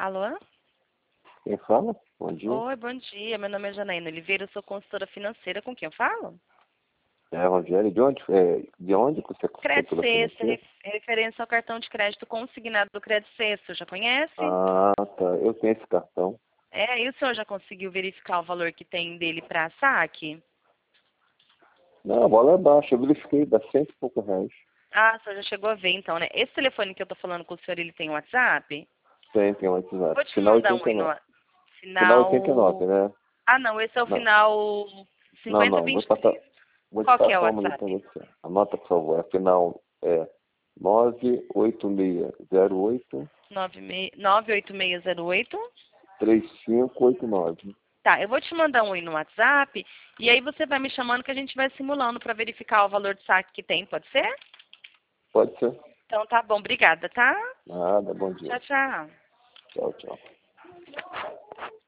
Alô? Quem fala? Bom dia. Oi, bom dia. Meu nome é Janaína Oliveira, eu sou consultora financeira. Com quem eu falo? É, Rogério, de onde que você é Crédito consultora Sexta, financeira? referência ao cartão de crédito consignado do Crédito Sexta. Já conhece? Ah, tá. Eu tenho esse cartão. É, e o senhor já conseguiu verificar o valor que tem dele para saque? Não, a bola é baixa. Eu verifiquei, dá cento e poucos reais. Ah, o senhor já chegou a ver então, né? Esse telefone que eu tô falando com o senhor, ele tem WhatsApp? Tem um WhatsApp. Vou te Final mandar um aí 89. no Final 89, final... né? Ah, não, esse é o Não, final não. 5023. Vou te Qual que é o passar uma ali para WhatsApp? você. Anota, por favor. A final é 98608 98608. 3589. Tá, eu vou te mandar um aí no WhatsApp e aí você vai me chamando que a gente vai simulando para verificar o valor de saque que tem, pode ser? Pode ser? Então tá bom, obrigada, tá? Nada, bom dia. Tchau, tchau. Tchau, tchau.